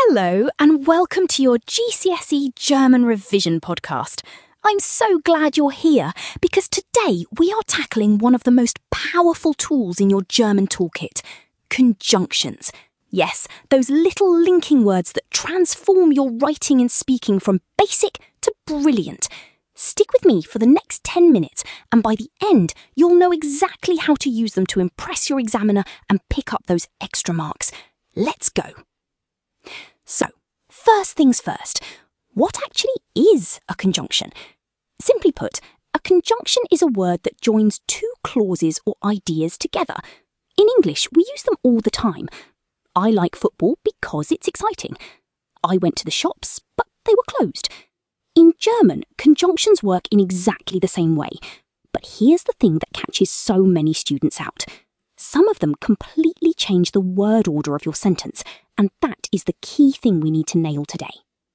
Hello and welcome to your GCSE German Revision podcast. I'm so glad you're here because today we are tackling one of the most powerful tools in your German toolkit, conjunctions. Yes, those little linking words that transform your writing and speaking from basic to brilliant. Stick with me for the next 10 minutes and by the end you'll know exactly how to use them to impress your examiner and pick up those extra marks. Let's go. So, first things first, what actually is a conjunction? Simply put, a conjunction is a word that joins two clauses or ideas together. In English, we use them all the time. I like football because it's exciting. I went to the shops, but they were closed. In German, conjunctions work in exactly the same way. But here's the thing that catches so many students out. Some of them completely change the word order of your sentence, and that is the key thing we need to nail today.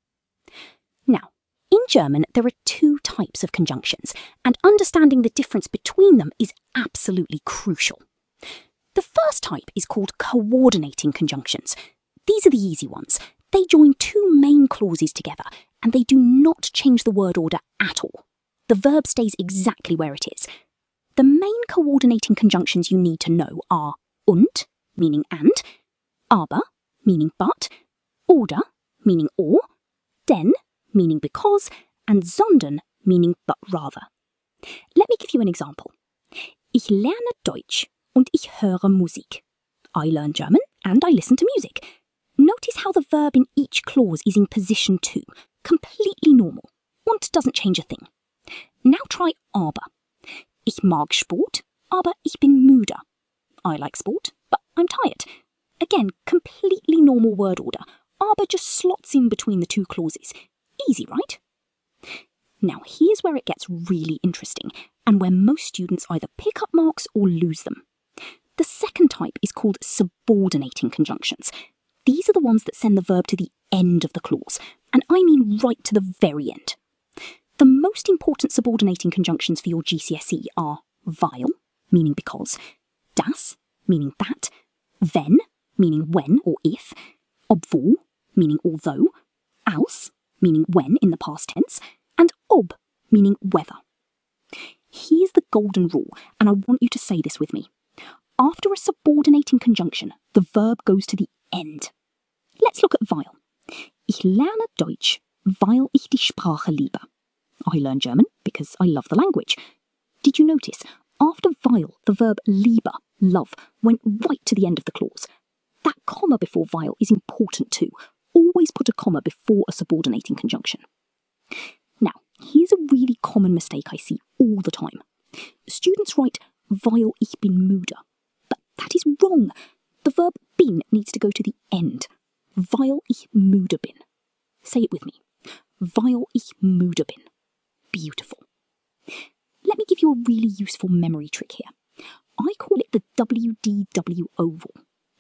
Now, in German, there are two types of conjunctions, and understanding the difference between them is absolutely crucial. The first type is called coordinating conjunctions. These are the easy ones. They join two main clauses together, and they do not change the word order at all. The verb stays exactly where it is. The main coordinating conjunctions you need to know are und, meaning and, aber, meaning but, oder, meaning or, denn, meaning because, and sondern, meaning but rather. Let me give you an example. Ich lerne Deutsch und ich höre Musik. I learn German and I listen to music. Notice how the verb in each clause is in position 2, completely normal. Und doesn't change a thing. Now try aber. Ich mag Sport, aber ich bin müde. I like sport, but I'm tired. Again, completely normal word order. Aber just slots in between the two clauses. Easy, right? Now, here's where it gets really interesting, and where most students either pick up marks or lose them. The second type is called subordinating conjunctions. These are the ones that send the verb to the end of the clause, and I mean right to the very end. The most important subordinating conjunctions for your GCSE are weil, meaning because, das, meaning that, wenn, meaning when or if, obwohl, meaning although, als, meaning when in the past tense, and ob, meaning whether. Here's the golden rule, and I want you to say this with me. After a subordinating conjunction, the verb goes to the end. Let's look at weil. Ich lerne Deutsch, weil ich die Sprache liebe. I learn German because I love the language. Did you notice? After weil, the verb liebe, love, went right to the end of the clause. That comma before weil is important too. Always put a comma before a subordinating conjunction. Now, here's a really common mistake I see all the time. Students write, weil ich bin müde. But that is wrong. The verb bin needs to go to the end. Weil ich müde bin. Say it with me. Weil ich müde bin. Beautiful. Let me give you a really useful memory trick here. I call it the WDWO rule.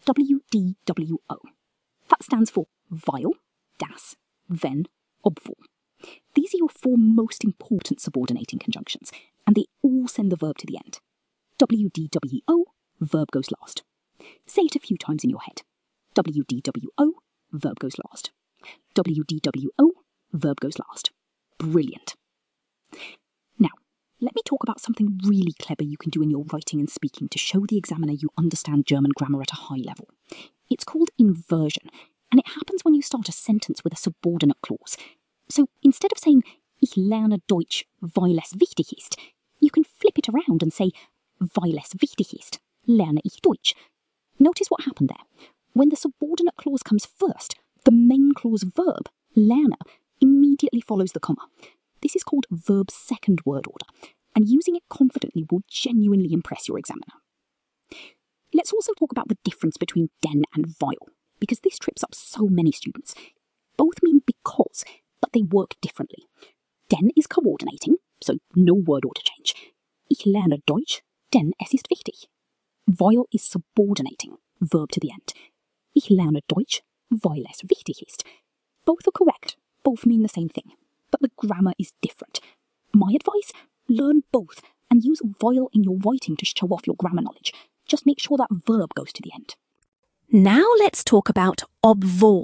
WDWO. That stands for weil, das, wenn, obwohl. These are your four most important subordinating conjunctions, and they all send the verb to the end. WDWO, verb goes last. Say it a few times in your head. WDWO, verb goes last. WDWO, verb goes last. Brilliant. Now, let me talk about something really clever you can do in your writing and speaking to show the examiner you understand German grammar at a high level. It's called inversion, and it happens when you start a sentence with a subordinate clause. So instead of saying, ich lerne Deutsch, weil es wichtig ist, you can flip it around and say, weil es wichtig ist, lerne ich Deutsch. Notice what happened there. When the subordinate clause comes first, the main clause verb, lerne, immediately follows the comma. This is called verb second word order, and using it confidently will genuinely impress your examiner. Let's also talk about the difference between denn and weil, because this trips up so many students. Both mean because, but they work differently. Denn is coordinating, so no word order change. Ich lerne Deutsch, denn es ist wichtig. Weil is subordinating, verb to the end. Ich lerne Deutsch, weil es wichtig ist. Both are correct, both mean the same thing, but the grammar is different. My advice? Learn both and use weil in your writing to show off your grammar knowledge. Just make sure that verb goes to the end. Now let's talk about obwohl,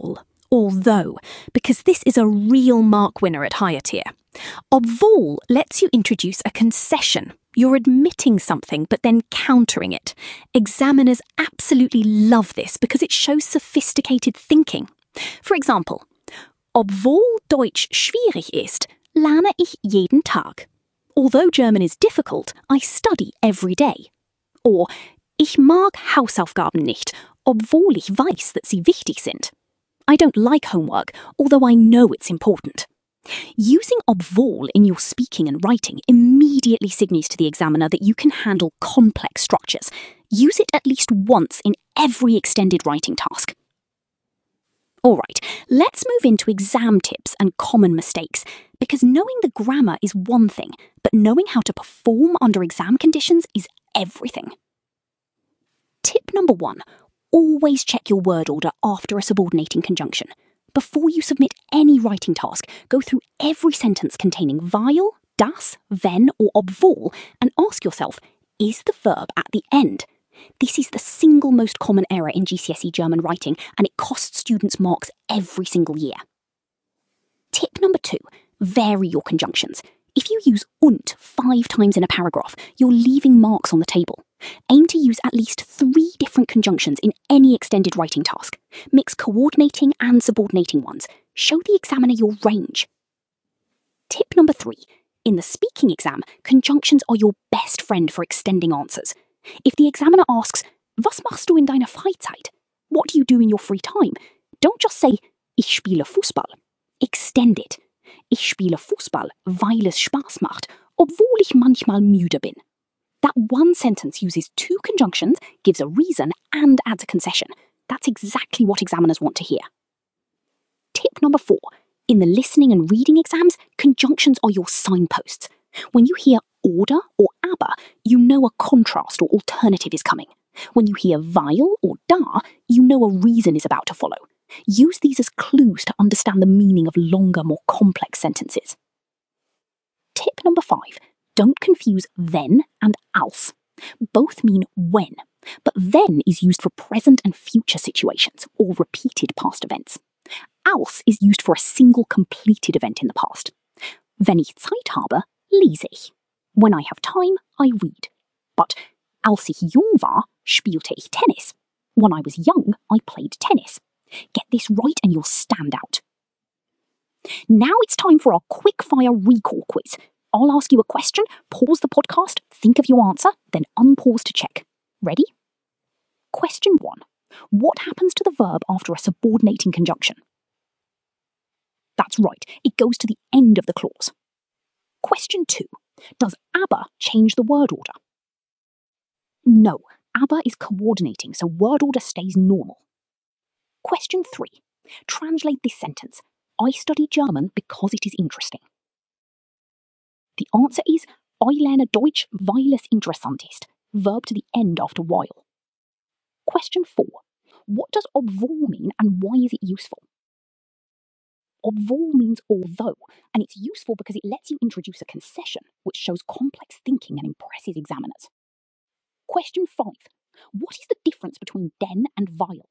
although, because this is a real mark winner at higher tier. Obwohl lets you introduce a concession. You're admitting something but then countering it. Examiners absolutely love this because it shows sophisticated thinking. For example, obwohl Deutsch schwierig ist, lerne ich jeden Tag. Although German is difficult, I study every day. Or, ich mag Hausaufgaben nicht, obwohl ich weiß that sie wichtig sind. I don't like homework, although I know it's important. Using obwohl in your speaking and writing immediately signals to the examiner that you can handle complex structures. Use it at least once in every extended writing task. Alright, let's move into exam tips and common mistakes, because knowing the grammar is one thing, but knowing how to perform under exam conditions is everything. Tip number 1. Always check your word order after a subordinating conjunction. Before you submit any writing task, go through every sentence containing weil, das, wenn, or obwohl and ask yourself, is the verb at the end? This is the single most common error in GCSE German writing, and it costs students marks every single year. Tip number 2. Vary your conjunctions. If you use und 5 times in a paragraph, you're leaving marks on the table. Aim to use at least 3 different conjunctions in any extended writing task. Mix coordinating and subordinating ones. Show the examiner your range. Tip number 3. In the speaking exam, conjunctions are your best friend for extending answers. If the examiner asks, was machst du in deiner Freizeit? What do you do in your free time? Don't just say, ich spiele Fußball. Extend it. Ich spiele Fußball, weil es Spaß macht, obwohl ich manchmal müde bin. That one sentence uses 2 conjunctions, gives a reason, and adds a concession. That's exactly what examiners want to hear. Tip number 4. In the listening and reading exams, conjunctions are your signposts. When you hear oder or aber, you know a contrast or alternative is coming. When you hear weil or da, you know a reason is about to follow. Use these as clues to understand the meaning of longer, more complex sentences. Tip number 5. Don't confuse wenn and als. Both mean when, but wenn is used for present and future situations or repeated past events. Als is used for a single completed event in the past. Wenn ich Zeit habe, lese ich. When I have time, I read. But als ich jung war, spielte ich Tennis. When I was young, I played tennis. Get this right and you'll stand out. Now it's time for our quick-fire recall quiz. I'll ask you a question, pause the podcast, think of your answer, then unpause to check. Ready? Question 1. What happens to the verb after a subordinating conjunction? That's right, it goes to the end of the clause. Question 2. Does aber change the word order? No, aber is coordinating, so word order stays normal. Question 3. Translate this sentence. I study German because it is interesting. The answer is, I lerne Deutsch, weil es interessant ist. Verb to the end after while. Question 4. What does obwohl mean and why is it useful? Obwohl means although, and it's useful because it lets you introduce a concession, which shows complex thinking and impresses examiners. Question 5. What is the difference between denn and weil?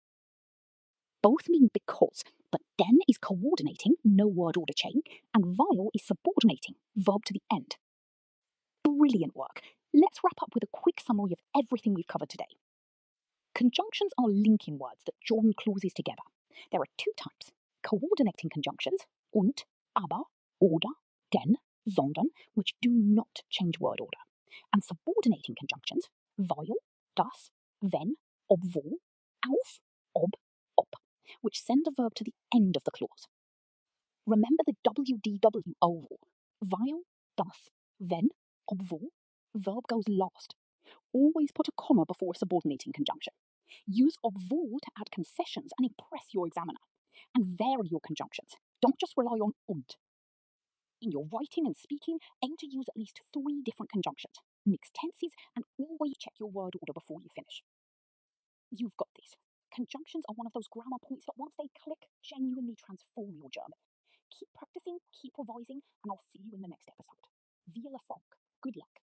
Both mean because, but denn is coordinating, no word order chain, and weil is subordinating, verb to the end. Brilliant work. Let's wrap up with a quick summary of everything we've covered today. Conjunctions are linking words that join clauses together. There are 2 types. Coordinating conjunctions, und, aber, oder, denn, sondern, which do not change word order. And subordinating conjunctions, weil, das, wenn, obwohl, auf, ob, which send a verb to the end of the clause. Remember the WDW rule. Weil, das, wenn, obwohl, verb goes last. Always put a comma before a subordinating conjunction. Use obwohl to add concessions and impress your examiner. And vary your conjunctions. Don't just rely on und. In your writing and speaking, aim to use at least 3 different conjunctions, mix tenses, and always check your word order before you finish. You've got this. Conjunctions are one of those grammar points that once they click, genuinely transform your German. Keep practicing, keep revising, and I'll see you in the next episode. Viel Erfolg. Good luck.